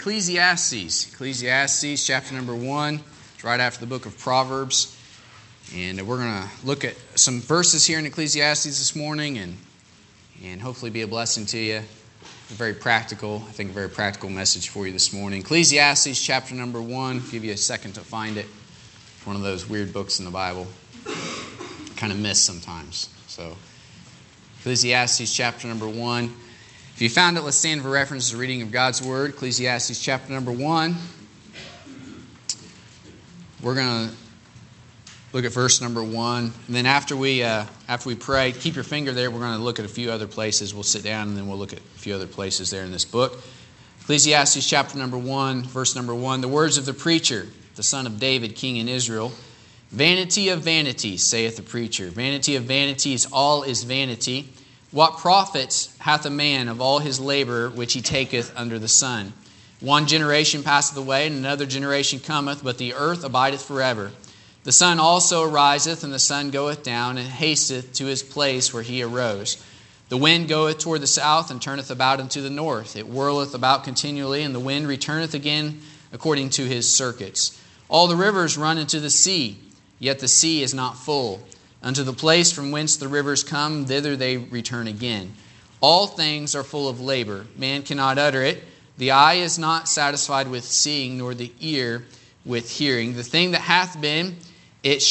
Ecclesiastes chapter number 1. It's right after the book of Proverbs. And we're going to look at some verses here in Ecclesiastes this morning and hopefully be a blessing to you. A very practical message for you this morning. Ecclesiastes chapter number 1. I'll give you a second to find it. It's one of those weird books in the Bible. Kind of miss sometimes. So, Ecclesiastes chapter number 1. If you found it, let's stand for reference to the reading of God's Word. Ecclesiastes chapter number 1. We're going to look at verse number 1. And then after we pray, keep your finger there. We're going to look at a few other places. We'll sit down and then we'll look at a few other places there in this book. Ecclesiastes chapter number 1, verse number 1. The words of the preacher, the son of David, king in Israel. Vanity of vanities, saith the preacher. Vanity of vanities, all is vanity. What profit hath a man of all his labor which he taketh under the sun? One generation passeth away, and another generation cometh, but the earth abideth forever. The sun also ariseth, and the sun goeth down, and hasteth to his place where he arose. The wind goeth toward the south, and turneth about unto the north. It whirleth about continually, and the wind returneth again according to his circuits. All the rivers run into the sea, yet the sea is not full. Unto the place from whence the rivers come, thither they return again. All things are full of labor. Man cannot utter it. The eye is not satisfied with seeing, nor the ear with hearing. The thing that hath been, it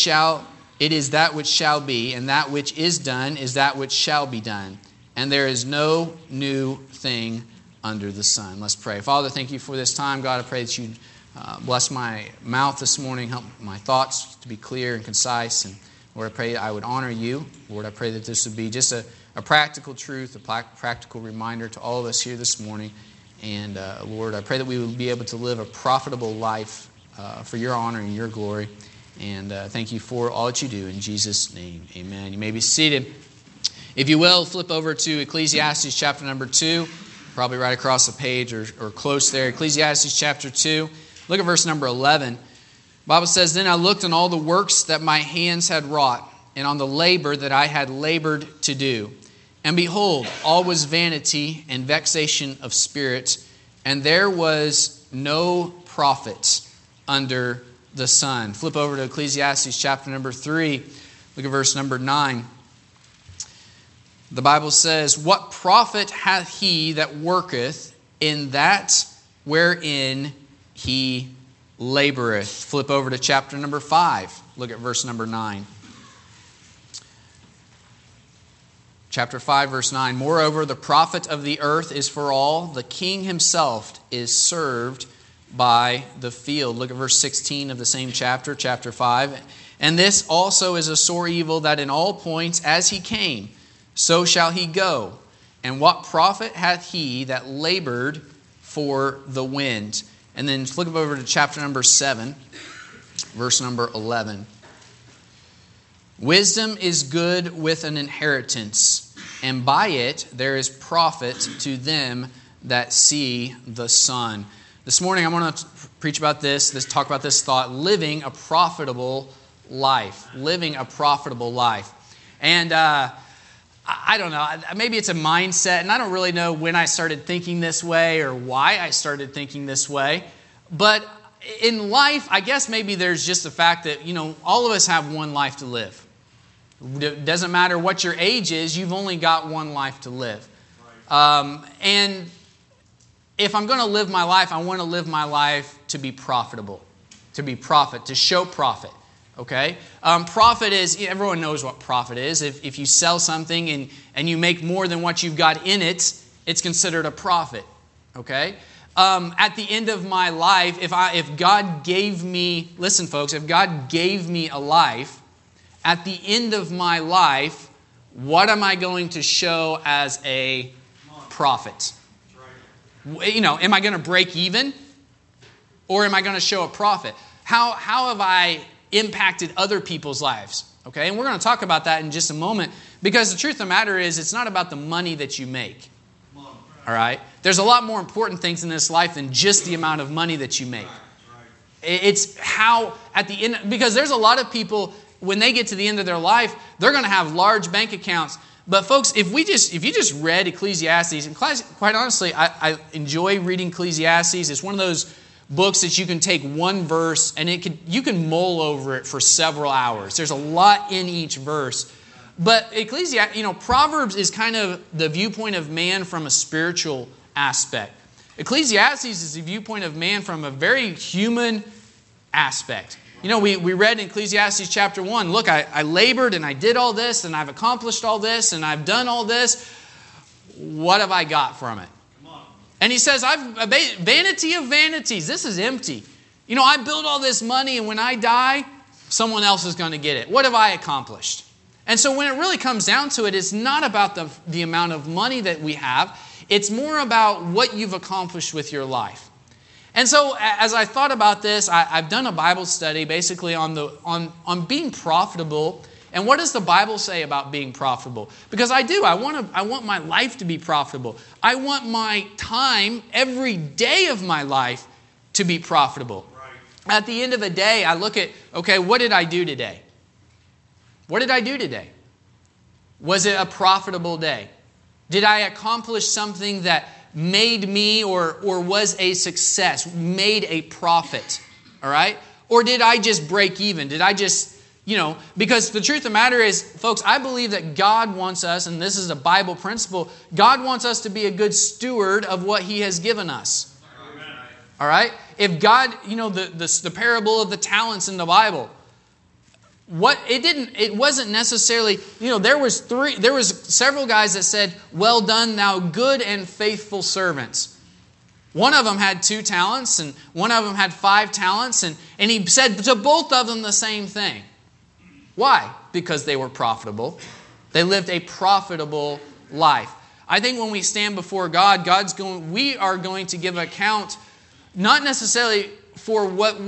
is that which shall be, and that which is done is that which shall be done. And there is no new thing under the sun. Let's pray. Father, thank you for this time. God, I pray that you bless my mouth this morning, help my thoughts to be clear and concise. And Lord, I pray I would honor you. Lord, I pray that this would be just a practical truth, a practical reminder to all of us here this morning. And Lord, I pray that we would be able to live a profitable life for your honor and your glory. And thank you for all that you do. In Jesus' name, amen. You may be seated. If you will, flip over to Ecclesiastes chapter number 2. Probably right across the page or close there. Ecclesiastes chapter 2. Look at verse number 11. The Bible says, Then I looked on all the works that my hands had wrought, and on the labor that I had labored to do. And behold, all was vanity and vexation of spirit, and there was no profit under the sun. Flip over to Ecclesiastes chapter number 3. Look at verse number 9. The Bible says, What profit hath he that worketh in that wherein he laboreth? Flip over to chapter number 5. Look at verse number 9. Chapter 5, verse 9. Moreover, the profit of the earth is for all. The king himself is served by the field. Look at verse 16 of the same chapter, chapter 5. And this also is a sore evil, that in all points as he came, so shall he go. And what profit hath he that labored for the wind? And then look over to chapter number 7, verse number 11. Wisdom is good with an inheritance, and by it there is profit to them that see the sun. This morning I'm going to preach about talk about this thought, living a profitable life. Living a profitable life. And I don't know, maybe it's a mindset, and I don't really know when I started thinking this way or why I started thinking this way. But in life, I guess maybe there's just the fact that, all of us have one life to live. It doesn't matter what your age is, you've only got one life to live. And if I'm going to live my life, I want to live my life to be profitable, to show profit. Okay? Profit is, everyone knows what profit is. If you sell something and you make more than what you've got in it, it's considered a profit. Okay? At the end of my life, if God gave me, listen folks, if God gave me a life, at the end of my life, what am I going to show as a profit? Am I going to break even? Or am I going to show a profit? How have I impacted other people's lives? Okay, and we're going to talk about that in just a moment, because the truth of the matter is it's not about the money that you make. All right? There's a lot more important things in this life than just the amount of money that you make. It's how at the end, because there's a lot of people, when they get to the end of their life, they're going to have large bank accounts, But folks, if you just read Ecclesiastes, and quite honestly, I enjoy reading Ecclesiastes. It's one of those books that you can take one verse and you can mull over it for several hours. There's a lot in each verse. But Proverbs is kind of the viewpoint of man from a spiritual aspect. Ecclesiastes is the viewpoint of man from a very human aspect. We read in Ecclesiastes chapter 1, look, I labored and I did all this and I've accomplished all this and I've done all this. What have I got from it? And he says, vanity of vanities, this is empty. I built all this money and when I die, someone else is going to get it. What have I accomplished? And so when it really comes down to it, it's not about the amount of money that we have. It's more about what you've accomplished with your life. And so as I thought about this, I've done a Bible study basically on being profitable. And what does the Bible say about being profitable? Because I want my life to be profitable. I want my time, every day of my life, to be profitable. Right. At the end of the day, I look at, okay, what did I do today? What did I do today? Was it a profitable day? Did I accomplish something that made me or was a success, made a profit? All right? Or did I just break even? Did I just... because the truth of the matter is, folks, I believe that God wants us, and this is a Bible principle, God wants us to be a good steward of what He has given us. Amen. All right? If God, the parable of the talents in the Bible, it wasn't necessarily, there was several guys that said, well done, thou good and faithful servants. One of them had 2 talents, and one of them had 5 talents, and he said to both of them the same thing. Why? Because they were profitable. They lived a profitable life. I think when we stand before God, we are going to give account, not necessarily for what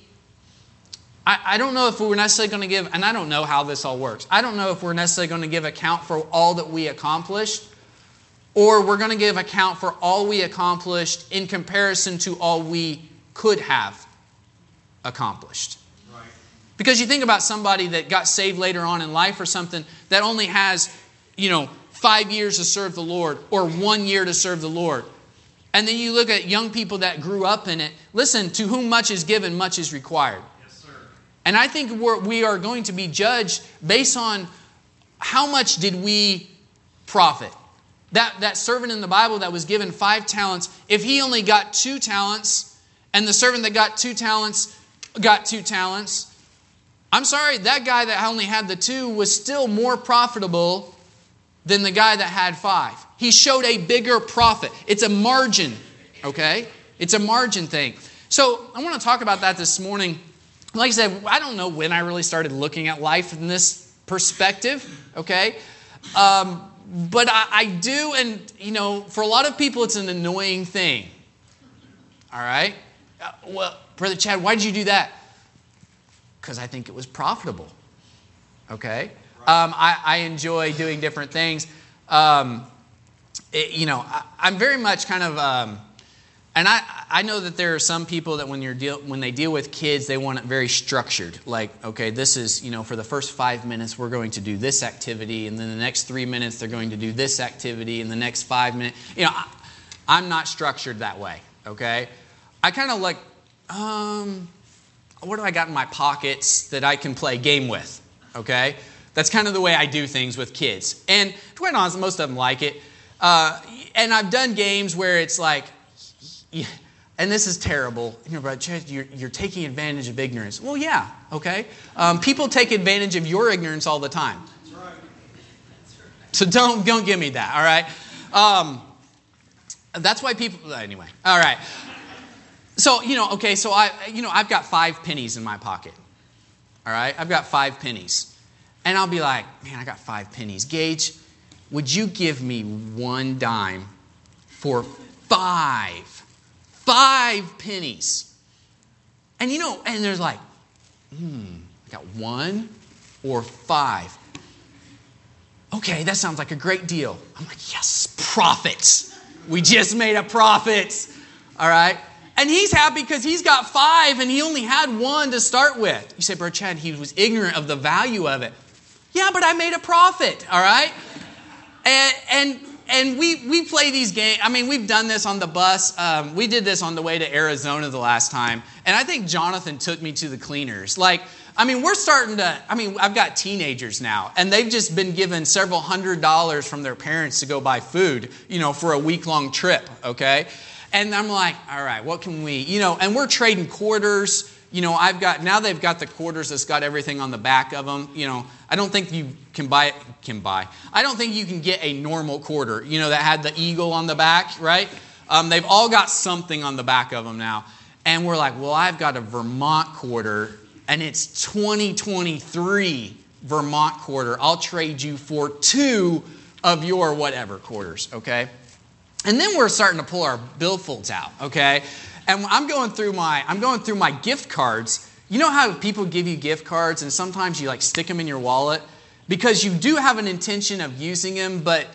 I don't know if we're necessarily going to give, and I don't know how this all works. I don't know if we're necessarily going to give account for all that we accomplished, or we're going to give account for all we accomplished in comparison to all we could have accomplished. Because you think about somebody that got saved later on in life or something that only has, 5 years to serve the Lord or 1 year to serve the Lord. And then you look at young people that grew up in it. Listen, to whom much is given, much is required. Yes, sir. And I think we are going to be judged based on how much did we profit. That servant in the Bible that was given 5 talents, if he only got 2 talents and the servant that got 2 talents got 2 talents, I'm sorry, that guy that only had the 2 was still more profitable than the guy that had 5. He showed a bigger profit. It's a margin, okay? It's a margin thing. So I want to talk about that this morning. Like I said, I don't know when I really started looking at life in this perspective, okay? But I do, and, for a lot of people, it's an annoying thing. All right? Well, Brother Chad, why did you do that? Because I think it was profitable. Okay? I enjoy doing different things. I'm very much kind of... and I know that there are some people that when they deal with kids, they want it very structured. Like, okay, this is, for the first 5 minutes, we're going to do this activity. And then the next 3 minutes, they're going to do this activity. And the next 5 minutes... I'm not structured that way. Okay? I kind of like... what do I got in my pockets that I can play a game with? Okay? That's kind of the way I do things with kids. And to be quite honest, most of them like it. And I've done games where it's like, and this is terrible. You're taking advantage of ignorance. Well, yeah, okay? People take advantage of your ignorance all the time. That's right. So don't give me that, all right? That's why people... Anyway, all right. So, okay, so I've got 5 pennies in my pocket. All right? I've got 5 pennies. And I'll be like, man, I got 5 pennies. Gage, would you give me 1 dime for 5 pennies? And and there's like, I got 1 or 5. Okay, that sounds like a great deal. I'm like, yes, profits. We just made a profit. All right? And he's happy because he's got 5 and he only had 1 to start with. You say, Brother Chad, he was ignorant of the value of it. Yeah, but I made a profit, all right? And we play these games. I mean, we've done this on the bus. We did this on the way to Arizona the last time. And I think Jonathan took me to the cleaners. We're starting to, I've got teenagers now. And they've just been given several $100s from their parents to go buy food, for a week-long trip, okay? And I'm like, all right, what can we, and we're trading quarters. Now they've got the quarters that's got everything on the back of them. I don't think you can buy. I don't think you can get a normal quarter, that had the eagle on the back, right? They've all got something on the back of them now. And we're like, well, I've got a Vermont quarter, and it's 2023 Vermont quarter. I'll trade you for 2 of your whatever quarters, okay? And then we're starting to pull our billfolds out, okay? And I'm going through my gift cards. You know how people give you gift cards and sometimes you stick them in your wallet because you do have an intention of using them, but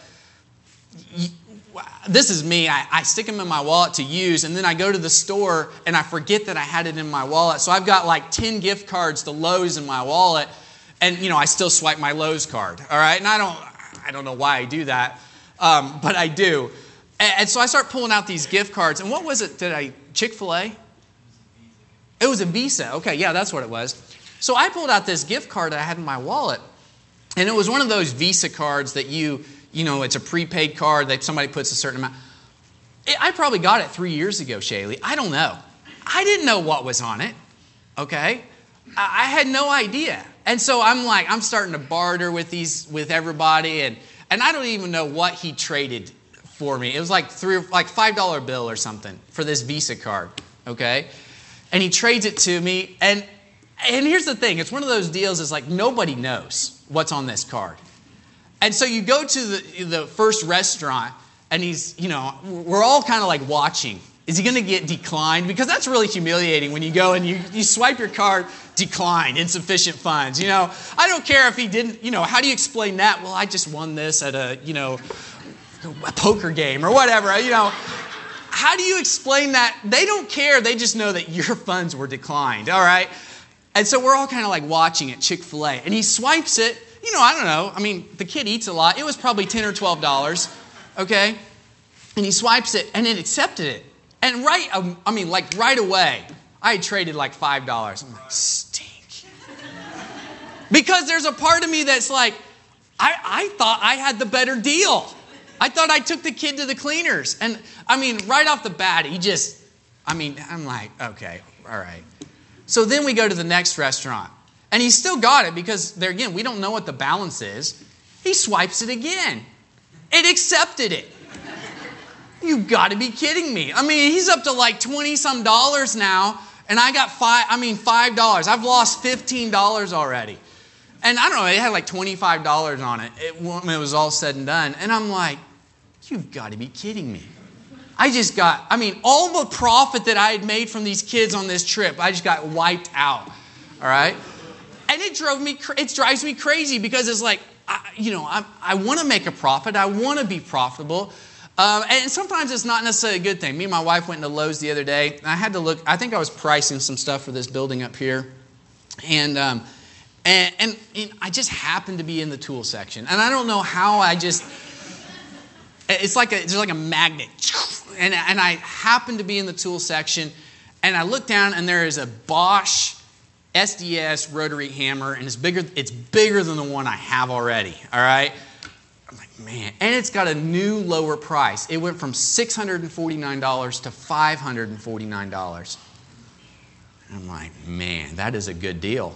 this is me. I stick them in my wallet to use, and then I go to the store and I forget that I had it in my wallet. So I've got 10 gift cards to Lowe's in my wallet, and I still swipe my Lowe's card. All right, and I don't know why I do that, but I do. And so I start pulling out these gift cards. And what was it? Chick-fil-A? It was a Visa. Okay, yeah, that's what it was. So I pulled out this gift card that I had in my wallet. And it was one of those Visa cards that it's a prepaid card that somebody puts a certain amount. I probably got it 3 years ago, Shaylee. I don't know. I didn't know what was on it. Okay? I had no idea. And so I'm starting to barter with everybody. And I don't even know what he traded for me. It was $5 bill or something for this Visa card, okay? And he trades it to me, and here's the thing. It's one of those deals is nobody knows what's on this card. And so you go to the first restaurant, and we're all kind of watching. Is he going to get declined? Because that's really humiliating when you go and you swipe your card, declined, insufficient funds. I don't care if he didn't, how do you explain that? Well, I just won this at a poker game or whatever, How do you explain that? They don't care. They just know that your funds were declined, all right? And so we're all kind of watching at Chick-fil-A. And he swipes it. I don't know. The kid eats a lot. It was probably $10 or $12, okay? And he swipes it, and it accepted it. And right away, I had traded $5. I'm like, stink. Because there's a part of me that's I thought I had the better deal. I thought I took the kid to the cleaners. And, right off the bat, I'm like, okay, all right. So then we go to the next restaurant. And he still got it because, there again, we don't know what the balance is. He swipes it again. It accepted it. You've got to be kidding me. He's up to $20-some now. And I got $5. I've lost $15 already. And I don't know, it had $25 on it when it was all said and done. And I'm like, you've got to be kidding me. I just got, all the profit that I had made from these kids on this trip, I just got wiped out. All right? And it drives me crazy because it's I want to make a profit. I want to be profitable. And sometimes it's not necessarily a good thing. Me and my wife went into Lowe's the other day. And I had to look, I think I was pricing some stuff for this building up here. And I just happened to be in the tool section. And I don't know how it's there's a magnet. And I happened to be in the tool section. And I looked down and there is a Bosch SDS rotary hammer. And it's bigger than the one I have already. All right? I'm like, man. And it's got a new lower price. It went from $649 to $549. I'm like, man, that is a good deal.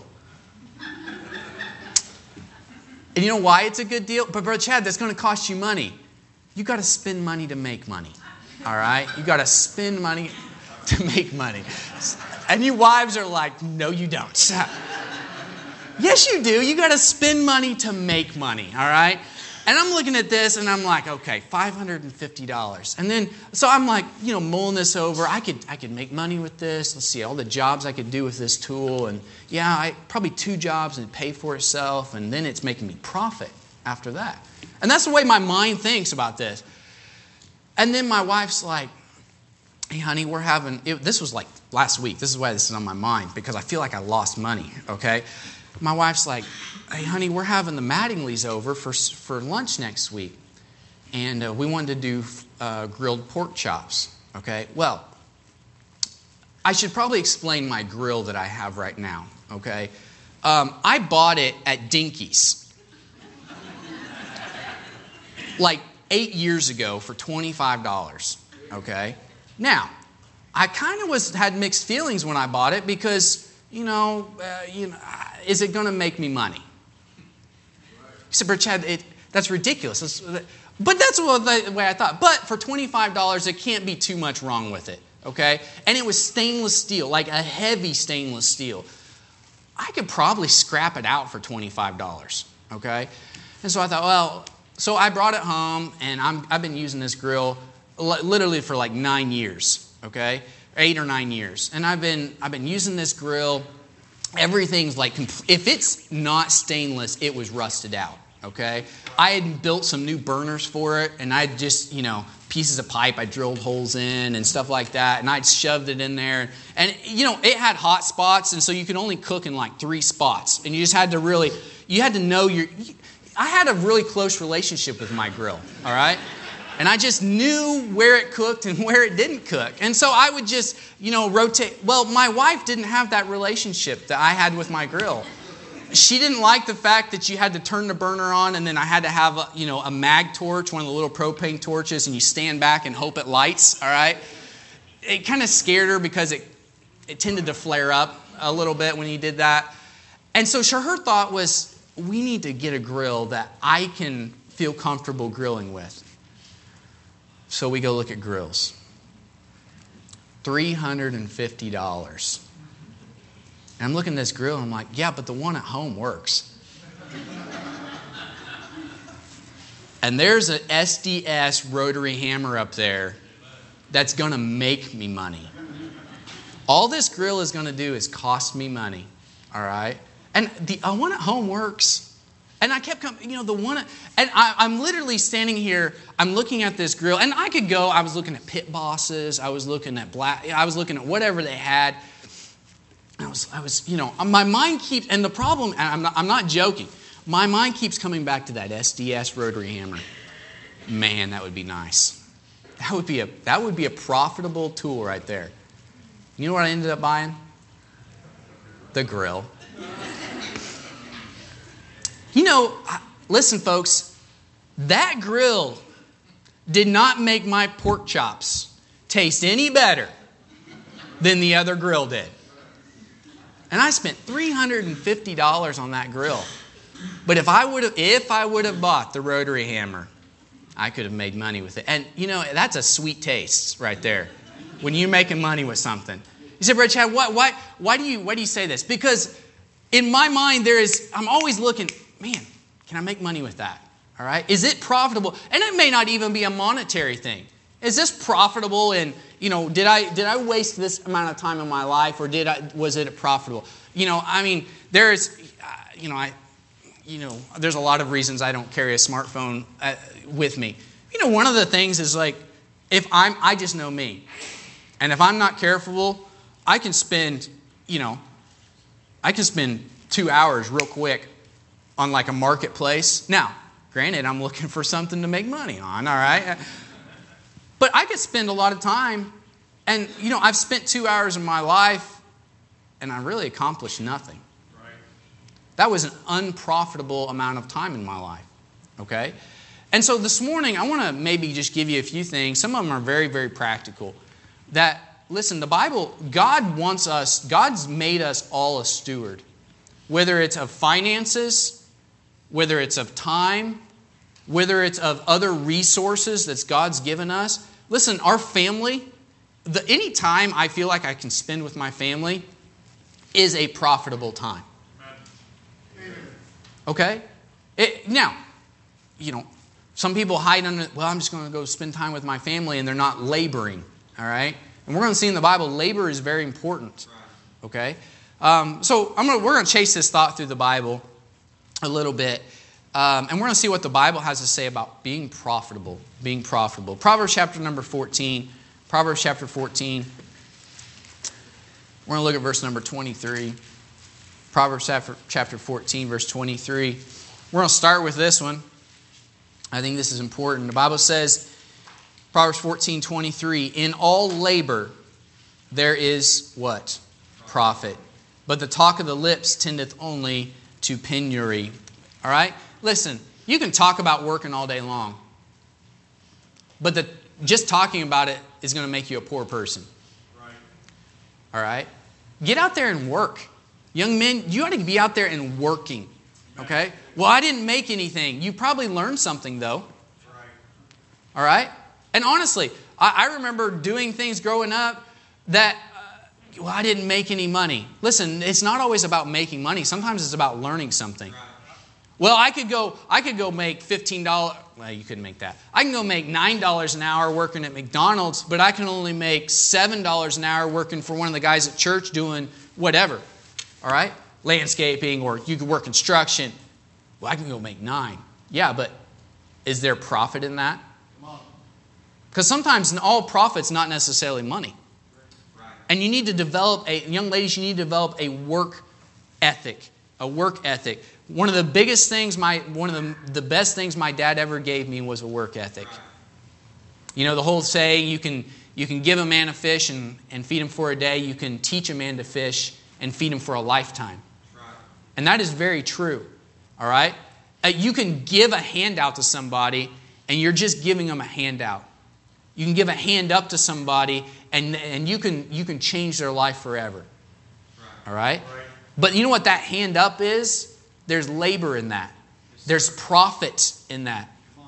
And you know why it's a good deal? But Brother Chad, that's going to cost you money. You got to spend money to make money. All right? You got to spend money to make money. And you wives are like, no, you don't. Yes, you do. You got to spend money to make money. All right? And I'm looking at this and I'm like, okay, $550. And then, so I'm like, mulling this over. I could make money with this. Let's see, all the jobs I could do with this tool. And probably 2 jobs and pay for itself. And then it's making me profit after that. And that's the way my mind thinks about this. And then my wife's like, hey, honey, this was last week. This is why this is on my mind, because I feel like I lost money, okay? My wife's like, hey, honey, we're having the Mattinglys over for lunch next week. and we wanted to do grilled pork chops. Okay, well, I should probably explain my grill that I have right now. Okay, I bought it at Dinky's like 8 years ago for $25. Okay, now I kind of had mixed feelings when I bought it because is it going to make me money? You said, "But Chad, that's ridiculous." But that's the way I thought. But for $25, it can't be too much wrong with it. Okay? And it was stainless steel, like a heavy stainless steel. I could probably scrap it out for $25. Okay? And so I thought, so I brought it home, and I've been using this grill literally for like 9 years. Okay? 8 or 9 years. And I've been using this grill. Everything's like, if it's not stainless, it was rusted out. Okay? I had built some new burners for it, and I'd just, pieces of pipe I drilled holes in and stuff like that, and I'd shoved it in there. And, it had hot spots, and so you could only cook in like 3 spots. And you just had to know I had a really close relationship with my grill, all right? And I just knew where it cooked and where it didn't cook. And so I would just, rotate. Well, my wife didn't have that relationship that I had with my grill. She didn't like the fact that you had to turn the burner on, and then I had to have a mag torch, one of the little propane torches, and you stand back and hope it lights, all right? It kind of scared her because it tended to flare up a little bit when you did that. And so her thought was, we need to get a grill that I can feel comfortable grilling with. So we go look at grills. $350. And I'm looking at this grill, and I'm like, yeah, but the one at home works. And there's an SDS rotary hammer up there that's going to make me money. All this grill is going to do is cost me money, all right? And the one at home works. And I kept coming, I'm literally standing here, I'm looking at this grill, and I could go, I was looking at Pit Bosses, I was looking at whatever they had. I was, my mind keeps, and the problem, and I'm not joking, my mind keeps coming back to that SDS rotary hammer. Man, that would be nice. That would be a profitable tool right there. You know what I ended up buying? The grill. Listen, folks, that grill did not make my pork chops taste any better than the other grill did. And I spent $350 on that grill. But if I would have bought the rotary hammer, I could have made money with it. And that's a sweet taste right there. When you're making money with something. You say, Brother Chad, why do you say this? Because in my mind I'm always looking, man, can I make money with that? All right? Is it profitable? And it may not even be a monetary thing. Is this profitable? And did I waste this amount of time in my life, or was it profitable? There's a lot of reasons I don't carry a smartphone with me. One of the things is like, I just know me, and if I'm not careful, I can spend 2 hours real quick on like a marketplace. Now, granted, I'm looking for something to make money on, all right? But I could spend a lot of time, and I've spent 2 hours of my life, and I really accomplished nothing. Right. That was an unprofitable amount of time in my life, okay? And so this morning, I want to maybe just give you a few things. Some of them are very, very practical. Listen, the Bible, God's made us all a steward. Whether it's of finances, whether it's of time, whether it's of other resources that God's given us. Listen, our family, any time I feel like I can spend with my family is a profitable time. Okay? Now, some people hide under, I'm just going to go spend time with my family, and they're not laboring. All right? And we're going to see in the Bible, labor is very important. Okay? So we're going to chase this thought through the Bible a little bit. And we're going to see what the Bible has to say about being profitable. Being profitable. Proverbs chapter number 14. Proverbs chapter 14. We're going to look at verse number 23. Proverbs chapter 14, verse 23. We're going to start with this one. I think this is important. The Bible says, Proverbs 14:23, in all labor there is what? Profit. But the talk of the lips tendeth only to penury. All right? Listen, you can talk about working all day long. But just talking about it is going to make you a poor person. Right. All right? Get out there and work. Young men, you ought to be out there and working. Okay? Well, I didn't make anything. You probably learned something, though. Right. All right? And honestly, I remember doing things growing up that, well, I didn't make any money. Listen, it's not always about making money. Sometimes it's about learning something. Right. Well, I could go make $15. Well, you couldn't make that. I can go make $9 an hour working at McDonald's, but I can only make $7 an hour working for one of the guys at church doing whatever. All right? Landscaping, or you could work construction. Well, I can go make $9. Yeah, but is there profit in that? Because sometimes all profit's not necessarily money. Right. And you need to develop young ladies, you need to develop a work ethic. A work ethic. One of the biggest things, the best things my dad ever gave me was a work ethic. Right. You know, the whole saying, you can give a man a fish and feed him for a day. You can teach a man to fish and feed him for a lifetime. Right. And that is very true. All right? You can give a handout to somebody and you're just giving them a handout. You can give a hand up to somebody and you can change their life forever. Right. All right? Right? But you know what that hand up is? There's labor in that. There's profit in that.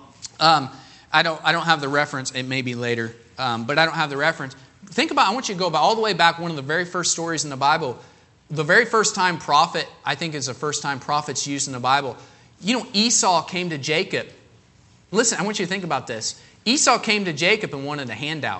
I don't have the reference. It may be later, but I don't have the reference. Think about. I want you to go all the way back. One of the very first stories in the Bible. The very first time prophet, I think, is the first time prophet's used in the Bible. You know, Esau came to Jacob. Listen, I want you to think about this. Esau came to Jacob and wanted a handout.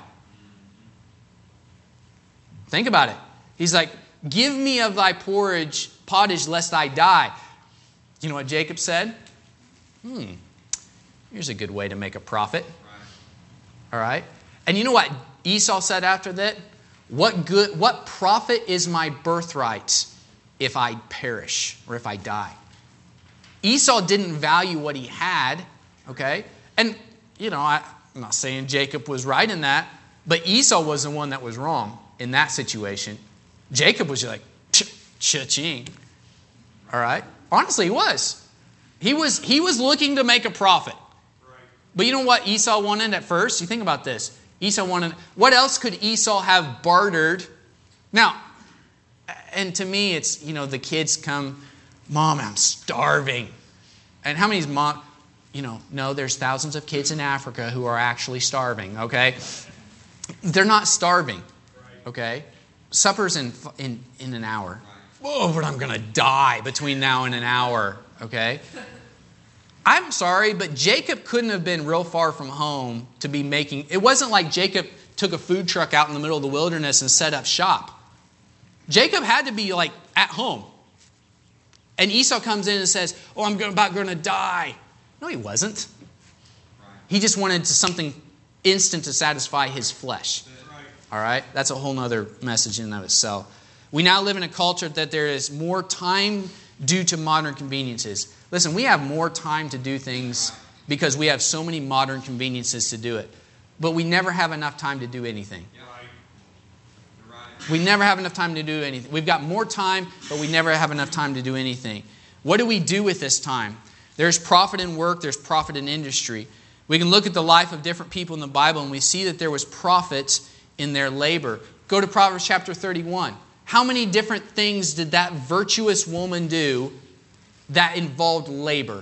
Think about it. He's like, give me of thy pottage lest I die. You know what Jacob said? Here's a good way to make a profit. All right. And you know what Esau said after that? What profit is my birthright if I perish or if I die? Esau didn't value what he had. Okay. And, you know, I'm not saying Jacob was right in that, but Esau was the one that was wrong in that situation. Jacob was just like, cha-ching. All right? Honestly, he was. He was looking to make a profit. Right. But you know what Esau wanted at first? You think about this. Esau wanted, what else could Esau have bartered? Now, and to me, it's, you know, the kids come, Mom, I'm starving. And how many's mom, you know, no, there's thousands of kids in Africa who are actually starving, okay? They're not starving, okay? Supper's in an hour. Oh, but I'm going to die between now and an hour, okay? I'm sorry, but Jacob couldn't have been real far from home to be making... It wasn't like Jacob took a food truck out in the middle of the wilderness and set up shop. Jacob had to be like at home. And Esau comes in and says, oh, I'm about going to die. No, he wasn't. He just wanted something instant to satisfy his flesh. All right? That's a whole other message in and of itself. We now live in a culture that there is more time due to modern conveniences. Listen, we have more time to do things because we have so many modern conveniences to do it. But we never have enough time to do anything. We never have enough time to do anything. We've got more time, but we never have enough time to do anything. What do we do with this time? There's profit in work. There's profit in industry. We can look at the life of different people in the Bible and we see that there was profit in their labor. Go to Proverbs chapter 31. How many different things did that virtuous woman do that involved labor?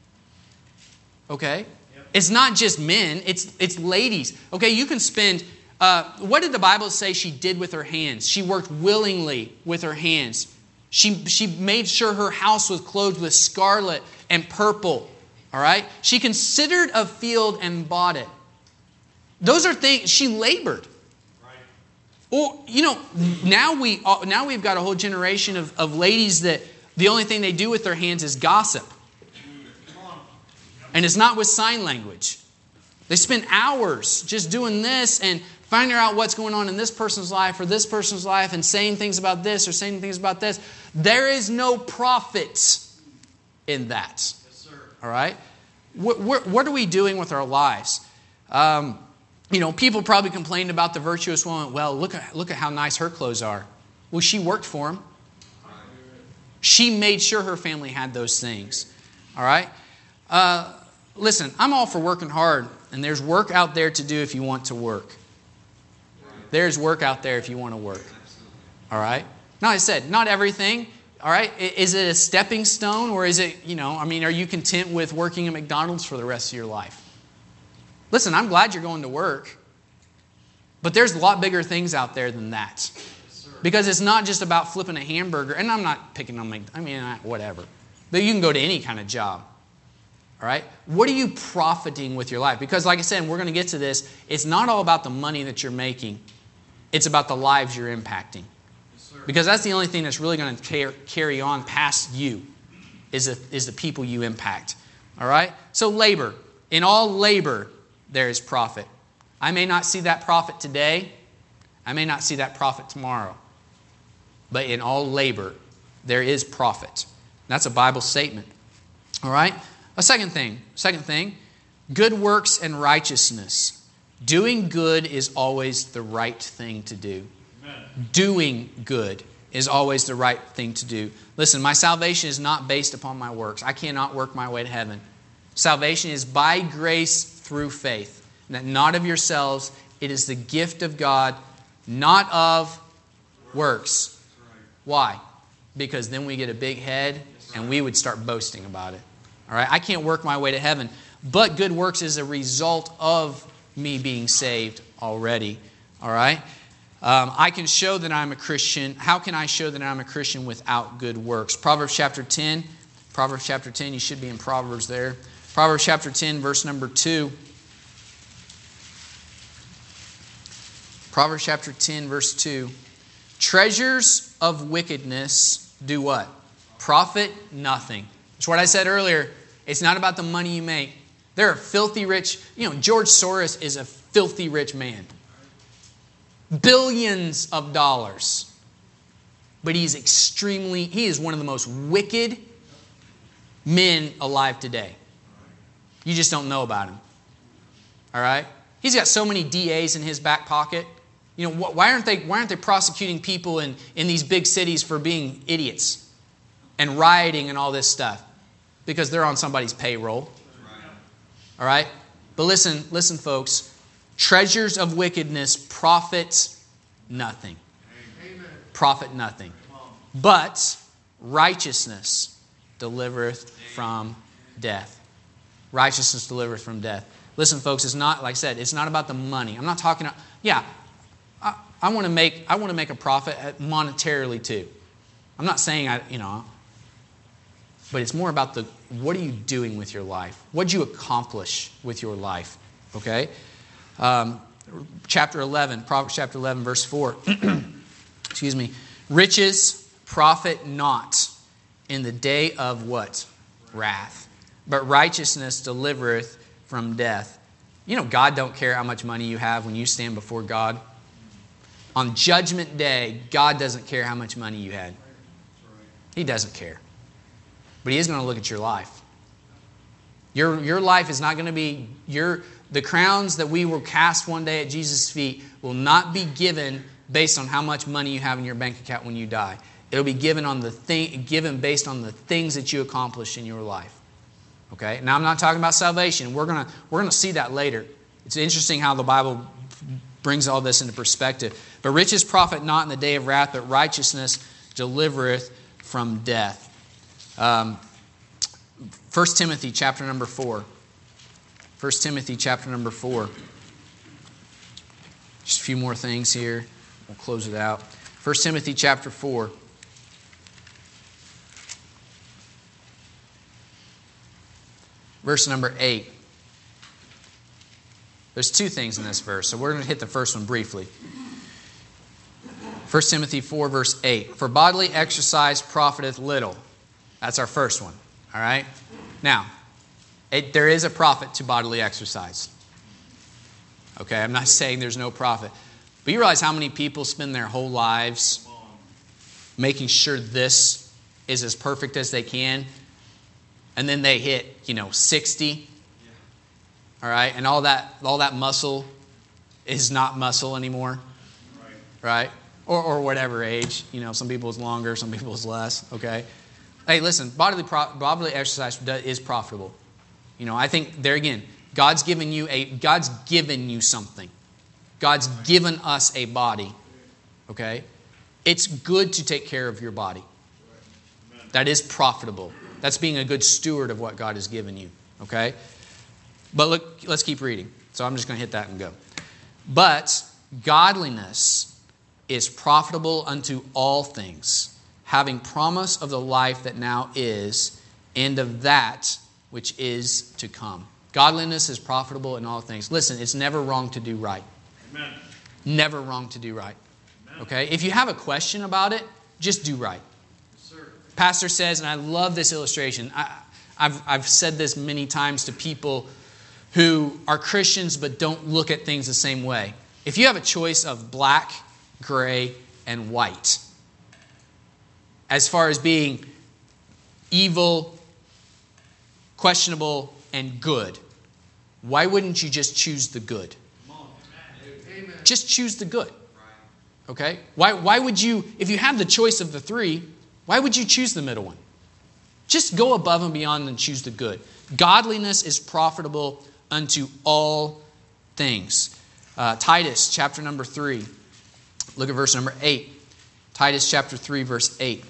Okay? Yep. It's not just men, it's ladies. Okay, you can spend... what did the Bible say she did with her hands? She worked willingly with her hands. She made sure her house was clothed with scarlet and purple. All right? She considered a field and bought it. Those are things... She labored. Well, you know, now we've got a whole generation of ladies that the only thing they do with their hands is gossip. And it's not with sign language. They spend hours just doing this and finding out what's going on in this person's life or this person's life and saying things about this or saying things about this. There is no profit in that. Yes, sir. All right? What are we doing with our lives? People probably complained about the virtuous woman. Well, look at how nice her clothes are. Well, she worked for them. She made sure her family had those things. All right? Listen, I'm all for working hard, and there's work out there to do if you want to work. There's work out there if you want to work. All right? Now, I said, not everything. All right? Is it a stepping stone, or is it, are you content with working at McDonald's for the rest of your life? Listen, I'm glad you're going to work, but there's a lot bigger things out there than that. Because it's not just about flipping a hamburger, and I'm not picking on whatever. But you can go to any kind of job. All right? What are you profiting with your life? Because like I said, we're going to get to this, it's not all about the money that you're making. It's about the lives you're impacting. Because that's the only thing that's really going to carry on past you is the people you impact. All right? So labor. In all labor, there is profit. I may not see that profit today. I may not see that profit tomorrow. But in all labor, there is profit. That's a Bible statement. All right? A second thing, good works and righteousness. Doing good is always the right thing to do. Amen. Doing good is always the right thing to do. Listen, my salvation is not based upon my works. I cannot work my way to heaven. Salvation is by grace through faith. That not of yourselves, it is the gift of God, not of works. Why? Because then we get a big head and we would start boasting about it. All right? I can't work my way to heaven. But good works is a result of me being saved already. All right? I can show that I'm a Christian. How can I show that I'm a Christian without good works? Proverbs chapter 10. Proverbs chapter 10. You should be in Proverbs there. Proverbs chapter 10, verse number 2. Proverbs chapter 10, verse 2. Treasures of wickedness do what? Profit nothing. That's what I said earlier. It's not about the money you make. There are filthy rich. George Soros is a filthy rich man. Billions of dollars. But he is one of the most wicked men alive today. You just don't know about him. All right? He's got so many DAs in his back pocket. Why aren't they prosecuting people in these big cities for being idiots and rioting and all this stuff? Because they're on somebody's payroll. All right? But listen, folks. Treasures of wickedness profit nothing. Profit nothing. But righteousness delivereth from death. Righteousness delivereth from death. Listen, folks, it's not, like I said, it's not about the money. I'm not talking, I want to make a profit monetarily too. I'm not saying but it's more about what are you doing with your life? What did you accomplish with your life? Okay? Chapter 11, Proverbs chapter 11, verse 4. Excuse me. Riches profit not in the day of what? Wrath. But righteousness delivereth from death. God don't care how much money you have when you stand before God. On Judgment Day, God doesn't care how much money you had. He doesn't care. But He is going to look at your life. Your life is not going to be... The crowns that we will cast one day at Jesus' feet will not be given based on how much money you have in your bank account when you die. It'll be given given based on the things that you accomplished in your life. Okay? Now, I'm not talking about salvation. We're gonna see that later. It's interesting how the Bible brings all this into perspective. But riches profit not in the day of wrath, but righteousness delivereth from death. 1 Timothy chapter number 4. 1 Timothy chapter number 4. Just a few more things here. We'll close it out. 1 Timothy chapter 4. Verse number 8. There's two things in this verse, so we're going to hit the first one briefly. 1 Timothy 4, verse 8. For bodily exercise profiteth little. That's our first one. All right? Now, there is a profit to bodily exercise. Okay, I'm not saying there's no profit. But you realize how many people spend their whole lives making sure this is as perfect as they can, and then they hit, 60, All right? And all that muscle is not muscle anymore. Right? Or whatever age. Some people's longer, some people's less. Okay? Hey, listen, bodily exercise is profitable. I think there again, God's given you something. God's given us a body. Okay? It's good to take care of your body. That is profitable. That's being a good steward of what God has given you. Okay? But look, let's keep reading. So I'm just going to hit that and go. But godliness is profitable unto all things, having promise of the life that now is, and of that which is to come. Godliness is profitable in all things. Listen, it's never wrong to do right. Amen. Never wrong to do right. Okay? If you have a question about it, just do right. Yes, sir. Pastor says, and I love this illustration. I've said this many times to people who are Christians but don't look at things the same way. If you have a choice of black, gray, and white, as far as being evil, questionable, and good, why wouldn't you just choose the good? Just choose the good. Okay? Why would you, if you have the choice of the three, why would you choose the middle one? Just go above and beyond and choose the good. Godliness is profitable unto all things. Titus chapter number 3. Look at verse number 8. Titus chapter 3 verse 8.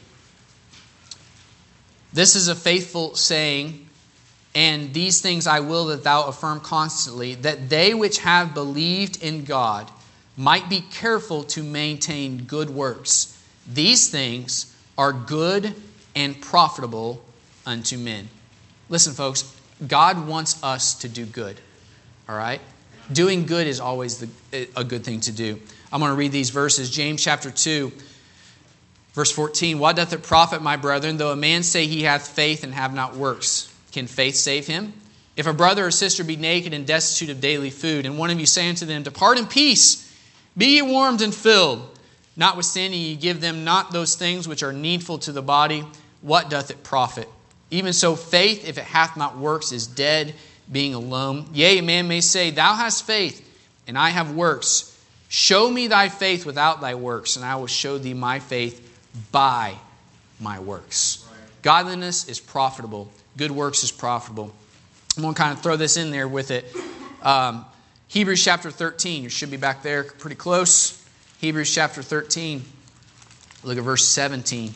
This is a faithful saying, and these things I will that thou affirm constantly, that they which have believed in God might be careful to maintain good works. These things are good and profitable unto men. Listen, folks, God wants us to do good. All right? Doing good is always a good thing to do. I'm going to read these verses. James chapter 2, verse 14. What doth it profit, my brethren, though a man say he hath faith and have not works? Can faith save him? If a brother or sister be naked and destitute of daily food, and one of you say unto them, depart in peace, be ye warmed and filled, notwithstanding ye give them not those things which are needful to the body, what doth it profit? Even so, faith, if it hath not works, is dead, being alone. Yea, a man may say, thou hast faith, and I have works. Show me thy faith without thy works, and I will show thee my faith by my works. Right. Godliness is profitable. Good works is profitable. I'm going to kind of throw this in there with it. Hebrews chapter 13. You should be back there pretty close. Hebrews chapter 13. Look at verse 17.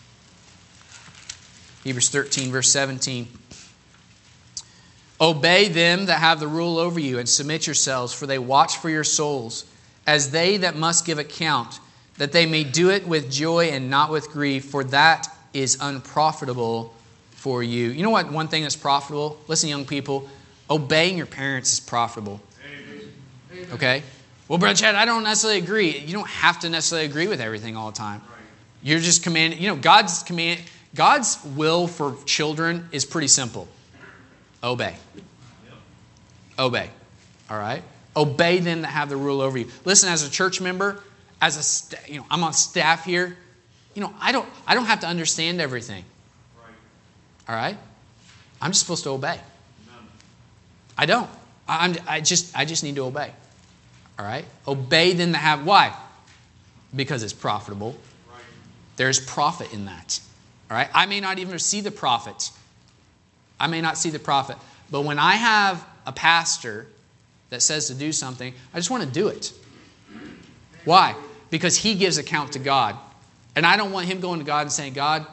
Hebrews 13, verse 17. Obey them that have the rule over you, and submit yourselves, for they watch for your souls, as they that must give account, that they may do it with joy and not with grief, for that is unprofitable for you. You know what? One thing that's profitable? Listen, young people, obeying your parents is profitable. Okay? Well, Brother Chad, I don't necessarily agree. You don't have to necessarily agree with everything all the time. You're just commanded. God's will for children is pretty simple. Obey. Obey. All right? Obey them that have the rule over you. Listen, as a church member, I'm on staff here. I don't have to understand everything. All right? I'm just supposed to obey. I don't. I just need to obey. All right? Obey them that have. Why? Because it's profitable. There's profit in that. All right? I may not even see the profit. I may not see the profit. But when I have a pastor that says to do something, I just want to do it. Why? Because he gives account to God. And I don't want him going to God and saying, God,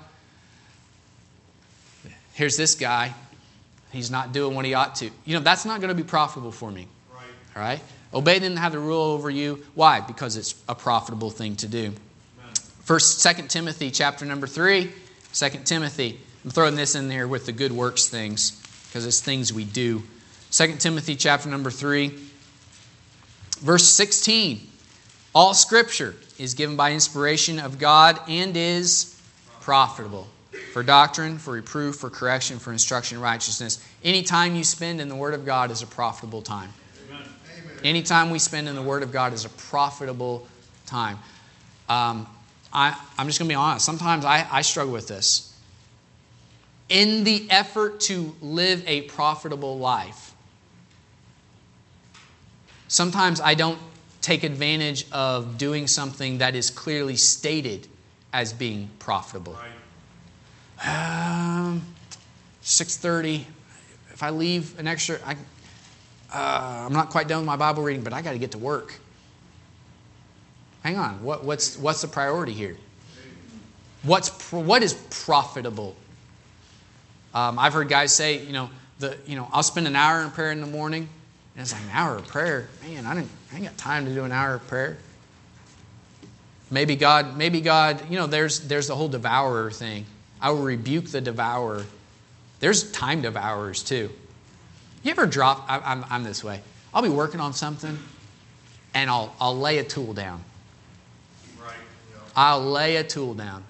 here's this guy. He's not doing what he ought to. That's not going to be profitable for me. Right. All right? Obey them that have the rule over you. Why? Because it's a profitable thing to do. 2 Timothy chapter number 3. 2 Timothy. I'm throwing this in there with the good works things because it's things we do. 2 Timothy chapter number 3. Verse 16. All Scripture is given by inspiration of God and is profitable for doctrine, for reproof, for correction, for instruction in righteousness. Any time you spend in the Word of God is a profitable time. Amen. Any time we spend in the Word of God is a profitable time. I'm just going to be honest. Sometimes I struggle with this. In the effort to live a profitable life, sometimes I don't take advantage of doing something that is clearly stated as being profitable. 6:30. If I leave an extra, I'm not quite done with my Bible reading, but I got to get to work. Hang on. What's the priority here? What is profitable? I've heard guys say, I'll spend an hour in prayer in the morning, and it's like, an hour of prayer. Man, I ain't got time to do an hour of prayer. Maybe God, there's the whole devourer thing. I will rebuke the devourer. There's time devourers too. You ever drop? I'm this way. I'll be working on something, and I'll lay a tool down. Right. Yeah. I'll lay a tool down.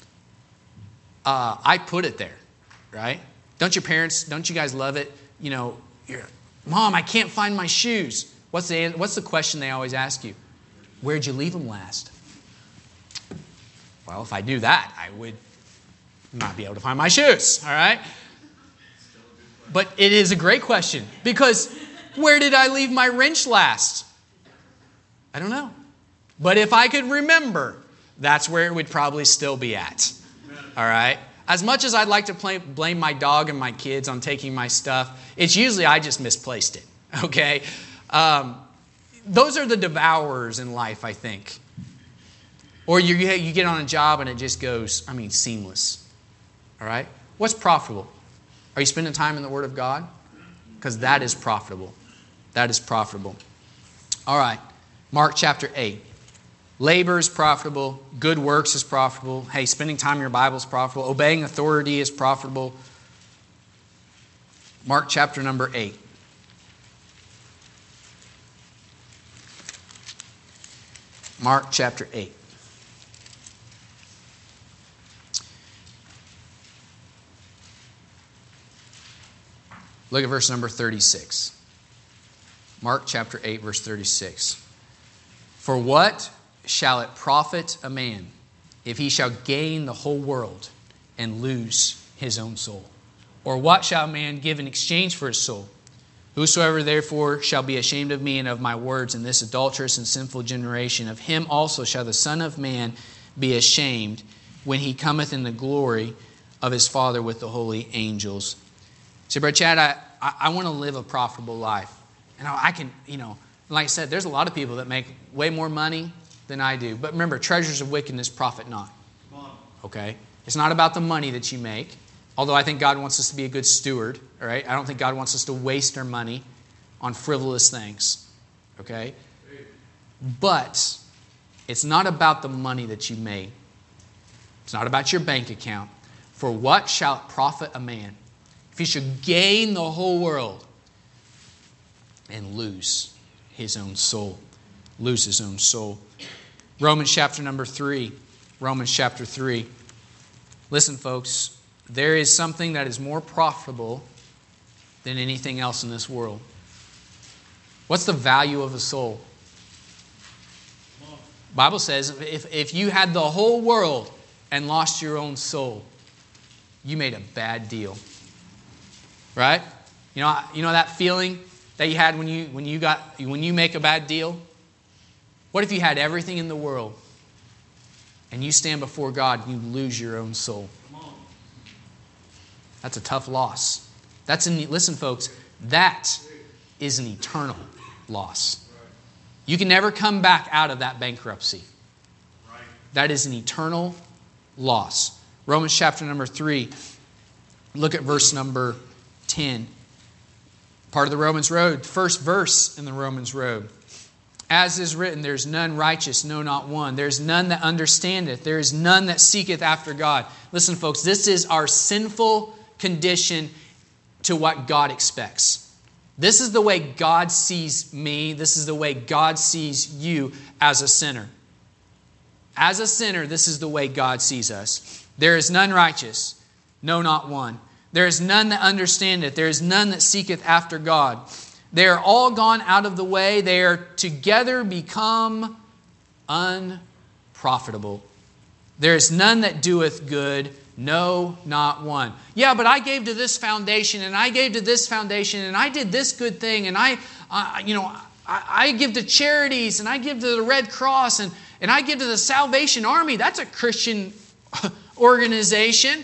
I put it there, right? Don't you guys love it? Mom, I can't find my shoes. What's the question they always ask you? Where'd you leave them last? Well, if I knew that, I would not be able to find my shoes, all right? But it is a great question, because where did I leave my wrench last? I don't know. But if I could remember, that's where it would probably still be at. All right? As much as I'd like to blame my dog and my kids on taking my stuff, it's usually I just misplaced it. Okay? Those are the devourers in life, I think. Or you get on a job and it just goes, seamless. All right? What's profitable? Are you spending time in the Word of God? Because that is profitable. That is profitable. All right. Mark chapter 8. Labor is profitable. Good works is profitable. Hey, spending time in your Bible is profitable. Obeying authority is profitable. Mark chapter number 8. Mark chapter 8. Look at verse number 36. Mark chapter 8, verse 36. For what shall it profit a man if he shall gain the whole world and lose his own soul? Or what shall a man give in exchange for his soul? Whosoever therefore shall be ashamed of me and of my words in this adulterous and sinful generation, of him also shall the Son of Man be ashamed when he cometh in the glory of his Father with the holy angels. So, Brother Chad, I want to live a profitable life. And I can, like I said, there's a lot of people that make way more money than I do. But remember, treasures of wickedness profit not. Okay? It's not about the money that you make. Although I think God wants us to be a good steward. All right? I don't think God wants us to waste our money on frivolous things. Okay? But it's not about the money that you made. It's not about your bank account. For what shall it profit a man if he should gain the whole world and lose his own soul? Lose his own soul. Romans chapter number 3. Romans chapter 3. Listen, folks. There is something that is more profitable than anything else in this world. What's the value of a soul? The Bible says if you had the whole world and lost your own soul, you made a bad deal. Right? You know that feeling that you had when you make a bad deal? What if you had everything in the world and you stand before God and you lose your own soul? That's a tough loss. Listen, folks, that is an eternal loss. You can never come back out of that bankruptcy. That is an eternal loss. Romans chapter number 3. Look at verse number 10. Part of the Romans Road. First verse in the Romans Road. As is written, there is none righteous, no, not one. There is none that understandeth. There is none that seeketh after God. Listen, folks, this is our sinful condition to what God expects. This is the way God sees me. This is the way God sees you as a sinner. As a sinner, this is the way God sees us. There is none righteous, no, not one. There is none that understandeth. There is none that seeketh after God. They are all gone out of the way. They are together become unprofitable. There is none that doeth good, no, not one. Yeah, but I gave to this foundation, and I gave to this foundation, and I did this good thing, and I I give to charities, and I give to the Red Cross, and I give to the Salvation Army. That's a Christian organization.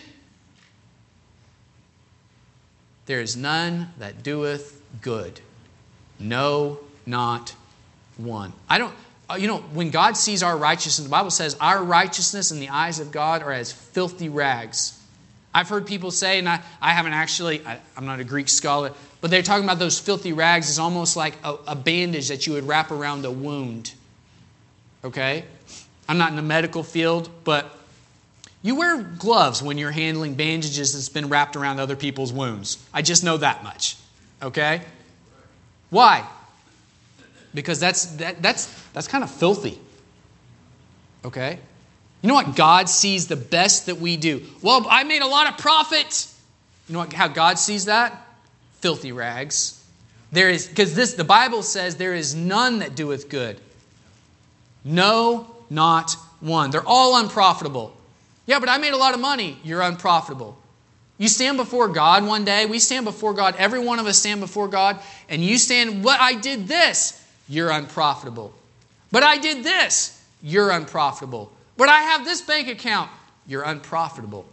There is none that doeth good. No, not one. When God sees our righteousness, the Bible says our righteousness in the eyes of God are as filthy rags. I've heard people say, and I haven't actually, I'm not a Greek scholar, but they're talking about those filthy rags as almost like a bandage that you would wrap around a wound. Okay? I'm not in the medical field, but you wear gloves when you're handling bandages that's been wrapped around other people's wounds. I just know that much. Okay? Why? Because that's kind of filthy. Okay? You know what? God sees the best that we do. Well, I made a lot of profit. You know how God sees that? Filthy rags. Because the Bible says there is none that doeth good. No, not one. They're all unprofitable. Yeah, but I made a lot of money. You're unprofitable. You stand before God one day. We stand before God. Every one of us stand before God. And you stand, "What? I did this." You're unprofitable. "But I did this." You're unprofitable. "But I have this bank account." You're unprofitable.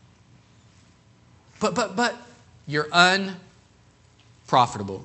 But you're unprofitable.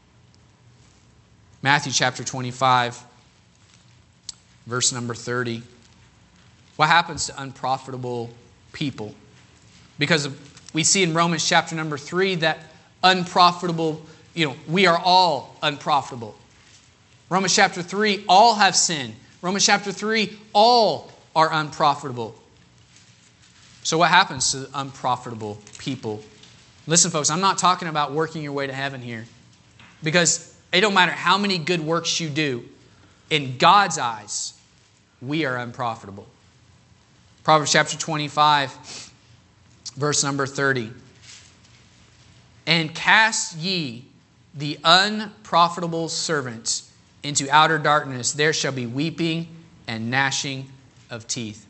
Matthew chapter 25, verse number 30. What happens to unprofitable people? Because we see in Romans chapter number 3 that unprofitable, we are all unprofitable. Romans chapter 3, all have sinned. Romans chapter 3, all are unprofitable. So what happens to unprofitable people? Listen, folks, I'm not talking about working your way to heaven here. Because it don't matter how many good works you do. In God's eyes, we are unprofitable. Proverbs chapter 25, verse number 30. "And cast ye the unprofitable servant into outer darkness. There shall be weeping and gnashing of teeth."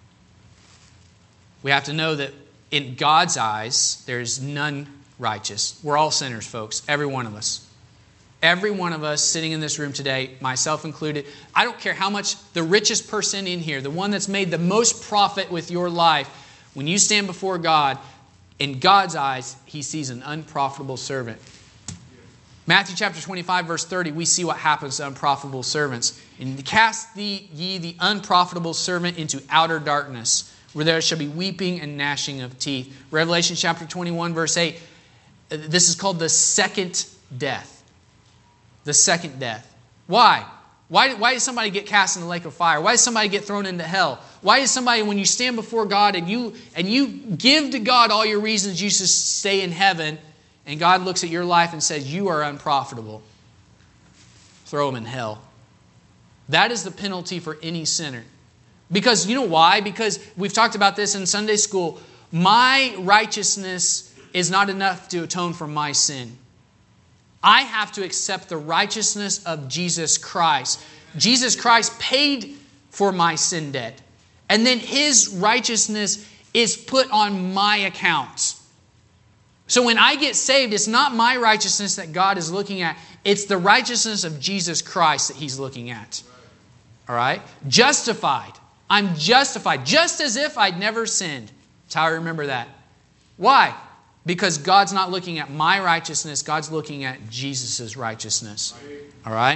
We have to know that in God's eyes, there is none righteous. We're all sinners, folks. Every one of us. Every one of us sitting in this room today, myself included. I don't care how much the richest person in here, the one that's made the most profit with your life, when you stand before God, in God's eyes, He sees an unprofitable servant. Matthew chapter 25, verse 30, we see what happens to unprofitable servants. "And cast ye the unprofitable servant into outer darkness, where there shall be weeping and gnashing of teeth." Revelation chapter 21, verse 8, this is called the second death. The second death. Why? Why does somebody get cast in the lake of fire? Why does somebody get thrown into hell? Why is somebody, when you stand before God and you give to God all your reasons you should stay in heaven, and God looks at your life and says, "You are unprofitable"? Throw them in hell. That is the penalty for any sinner. Because you know why? Because we've talked about this in Sunday school. My righteousness is not enough to atone for my sin. I have to accept the righteousness of Jesus Christ. Jesus Christ paid for my sin debt. And then His righteousness is put on my account. So when I get saved, it's not my righteousness that God is looking at. It's the righteousness of Jesus Christ that He's looking at. All right? Justified. I'm justified. Just as if I'd never sinned. That's how I remember that. Why? Because God's not looking at my righteousness. God's looking at Jesus' righteousness. All right?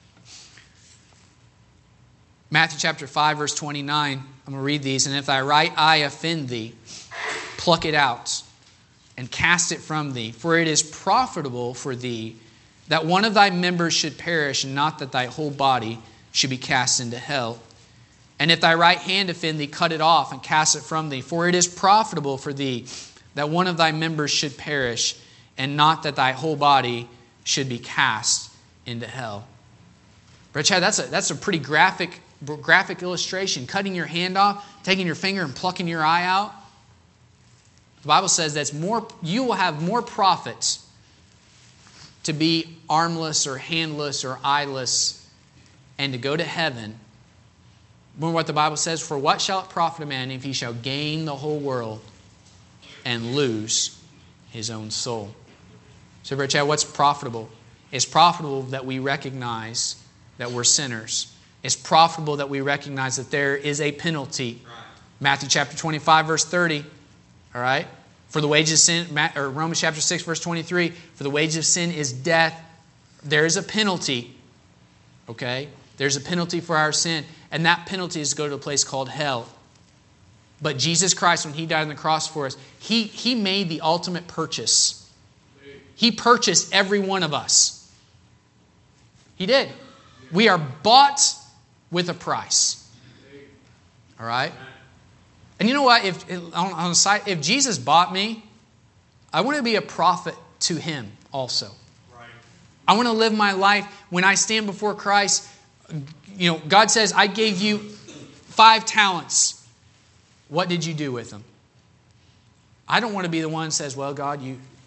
Matthew chapter 5, verse 29. I'm going to read these. "And if thy right eye offend thee, pluck it out and cast it from thee. For it is profitable for thee that one of thy members should perish, and not that thy whole body should be cast into hell. And if thy right hand offend thee, cut it off and cast it from thee. For it is profitable for thee that one of thy members should perish, and not that thy whole body should be cast into hell." Brother Chad, that's a pretty graphic illustration. Cutting your hand off, taking your finger and plucking your eye out. The Bible says you will have more profits to be armless or handless or eyeless and to go to heaven. Remember what the Bible says, "For what shall it profit a man if he shall gain the whole world and lose his own soul?" So, Brother Chad, what's profitable? It's profitable that we recognize that we're sinners. It's profitable that we recognize that there is a penalty. Right. Matthew chapter 25, verse 30. All right? For the wages of sin, or Romans chapter 6, verse 23. For the wages of sin is death. There is a penalty. Okay? There's a penalty for our sin. And that penalty is to go to a place called hell. But Jesus Christ, when He died on the cross for us, He made the ultimate purchase. He purchased every one of us. He did. We are bought with a price. All right? And you know what? On the side, if Jesus bought me, I want to be a prophet to Him also. Right. I want to live my life when I stand before Christ. You know, God says, I gave you 5 talents. What did you do with them? I don't want to be the one that says, well, God,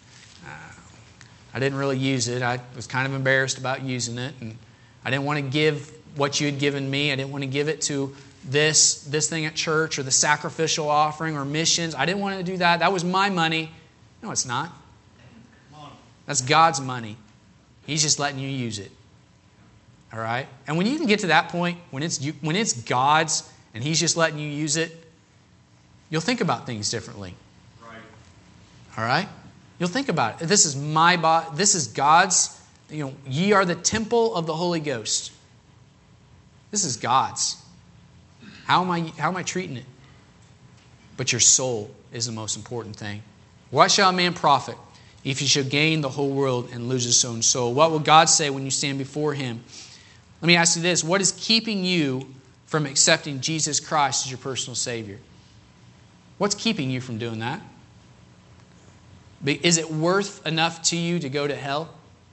I didn't really use it. I was kind of embarrassed about using it. And I didn't want to give what you had given me. I didn't want to give it to this thing at church or the sacrificial offering or missions. I didn't want to do that. That was my money. No, it's not. That's God's money. He's just letting you use it. All right? And when you can get to that point, when it's God's and He's just letting you use it, you'll think about things differently. Right. All right? You'll think about it. This is my body. This is God's. You know, ye are the temple of the Holy Ghost. This is God's. How am I treating it? But your soul is the most important thing. What shall a man profit if he shall gain the whole world and lose his own soul? What will God say when you stand before Him? Let me ask you this. What is keeping you from accepting Jesus Christ as your personal Savior? What's keeping you from doing that? Is it worth enough to you to go to hell?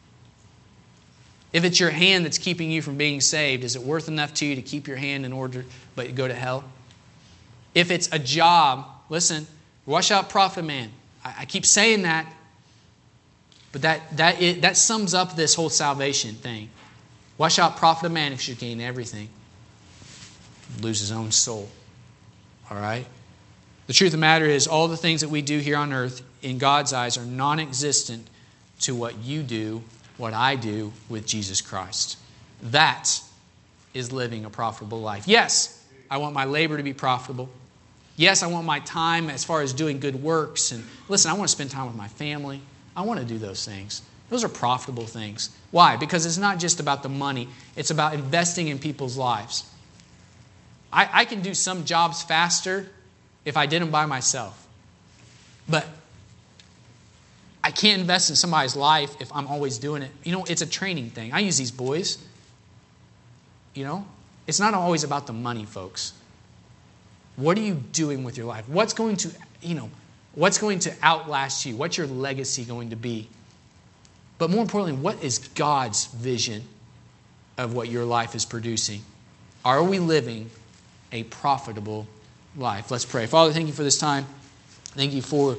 If it's your hand that's keeping you from being saved, is it worth enough to you to keep your hand in order but go to hell? If it's a job, listen, wash out profit a man. I keep saying that, but that sums up this whole salvation thing. Wash out profit a man if he should gain everything, lose his own soul. All right? The truth of the matter is, all the things that we do here on earth, in God's eyes, are non-existent to what you do, what I do with Jesus Christ. That is living a profitable life. Yes, I want my labor to be profitable. Yes, I want my time as far as doing good works. And listen, I want to spend time with my family. I want to do those things. Those are profitable things. Why? Because it's not just about the money. It's about investing in people's lives. I can do some jobs faster if I did them by myself. But I can't invest in somebody's life if I'm always doing it. You know, it's a training thing. I use these boys. You know, it's not always about the money, folks. What are you doing with your life? What's going to outlast you? What's your legacy going to be? But more importantly, what is God's vision of what your life is producing? Are we living a profitable life? Let's pray. Father, thank you for this time. Thank you for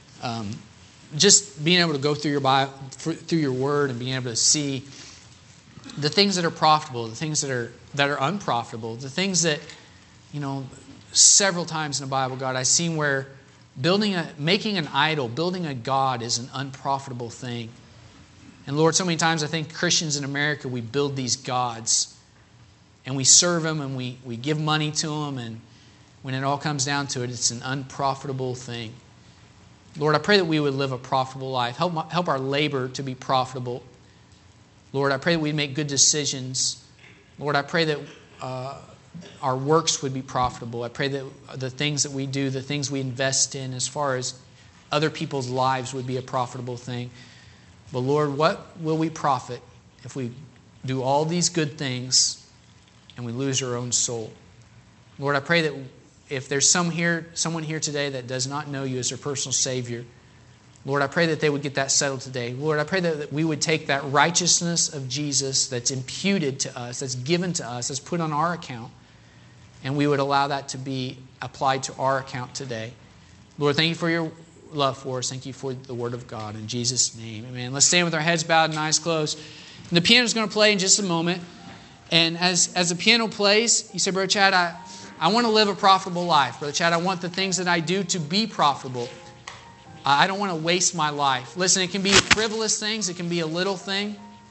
just being able to go through your Bible, through your Word, and being able to see the things that are profitable, the things that are unprofitable, the things that, you know, several times in the Bible, God, I've seen where making an idol, building a god is an unprofitable thing. And Lord, so many times I think Christians in America, we build these gods and we serve them and we give money to them, and when it all comes down to it, it's an unprofitable thing. Lord, I pray that we would live a profitable life. Help our labor to be profitable. Lord, I pray that we'd make good decisions. Lord, I pray that our works would be profitable. I pray that the things that we do, the things we invest in as far as other people's lives would be a profitable thing. But Lord, what will we profit if we do all these good things and we lose our own soul? Lord, I pray that if there's someone here today that does not know you as their personal Savior, Lord, I pray that they would get that settled today. Lord, I pray that we would take that righteousness of Jesus that's imputed to us, that's given to us, that's put on our account, and we would allow that to be applied to our account today. Lord, thank you for your love for us. Thank you for the Word of God. In Jesus' name, amen. Let's stand with our heads bowed and eyes closed. And the piano's going to play in just a moment. And as the piano plays, you say, Brother Chad, I want to live a profitable life. Brother Chad, I want the things that I do to be profitable. I don't want to waste my life. Listen, it can be frivolous things. It can be a little thing.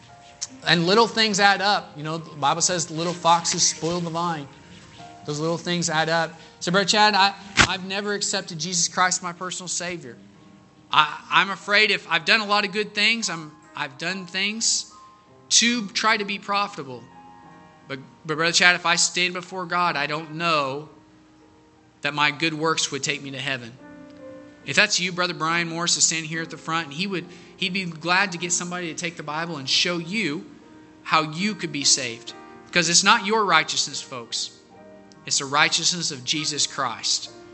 And little things add up. You know, the Bible says little foxes spoil the vine. Those little things add up. So, Brother Chad, I've never accepted Jesus Christ as my personal Savior. I'm afraid if I've done a lot of good things, I've done things to try to be profitable. But Brother Chad, if I stand before God, I don't know that my good works would take me to heaven. If that's you, Brother Brian Morris is standing here at the front, and he'd be glad to get somebody to take the Bible and show you how you could be saved. Because it's not your righteousness, folks. It's the righteousness of Jesus Christ.